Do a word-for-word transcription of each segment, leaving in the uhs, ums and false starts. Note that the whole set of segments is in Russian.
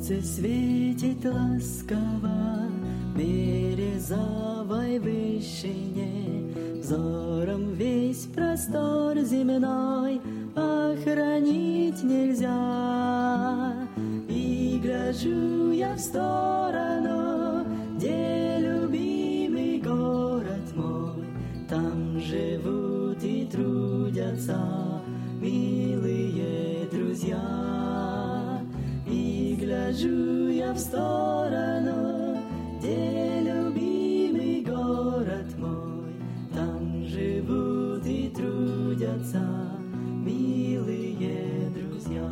Солнце светит ласково в березовой вышине, взором весь простор земной охранить нельзя. И гляжу я в сторону, где любимый город мой, там живут и трудятся милые друзья. И гляжу я в сторону, где любимый город мой, там живут и трудятся милые друзья.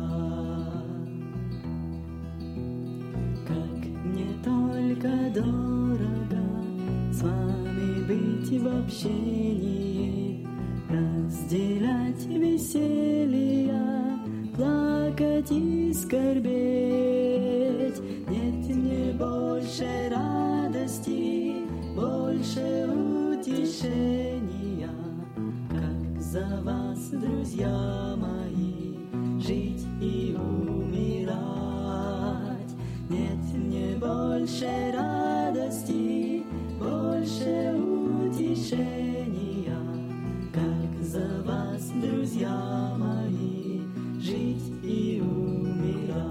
Как мне только дорого с вами быть в общении, разделять веселья, плакать и скорбеть. Нет мне больше радости, больше утешения, как за вас, друзья мои, жить и умирать. Нет мне больше радости, больше утешения, как за вас, друзья мои, жить и умирать.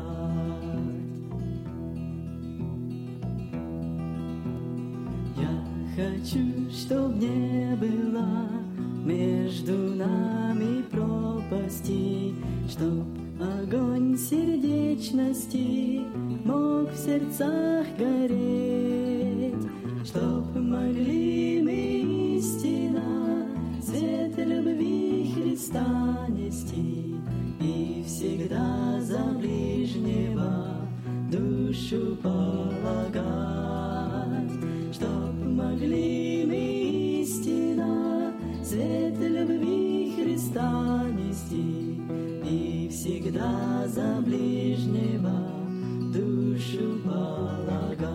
Я хочу, чтоб не было между нами пропасти, чтоб огонь сердечности мог в сердцах гореть, чтоб могли мы истинно свет любви Христа нести и всегда за ближнего душу полагать, чтоб могли мы истинно свет любви Христа нести и всегда за ближнего душу полагать.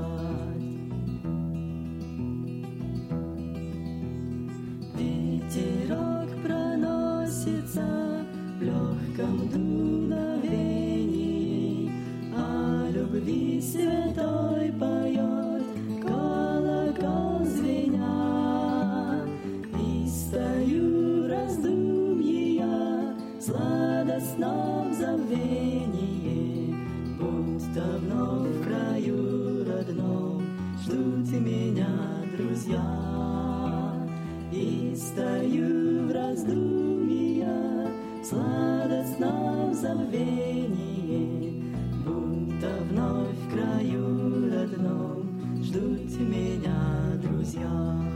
Ветерок проносится в легком дуновении, о любви святой поет колокол звеня. И стою в раздумья, в сладостном забвении, будто вновь в краю родном ждут меня друзья. И стою в раздумья, в сладостном забвении, будто вновь в краю родном ждут меня друзья.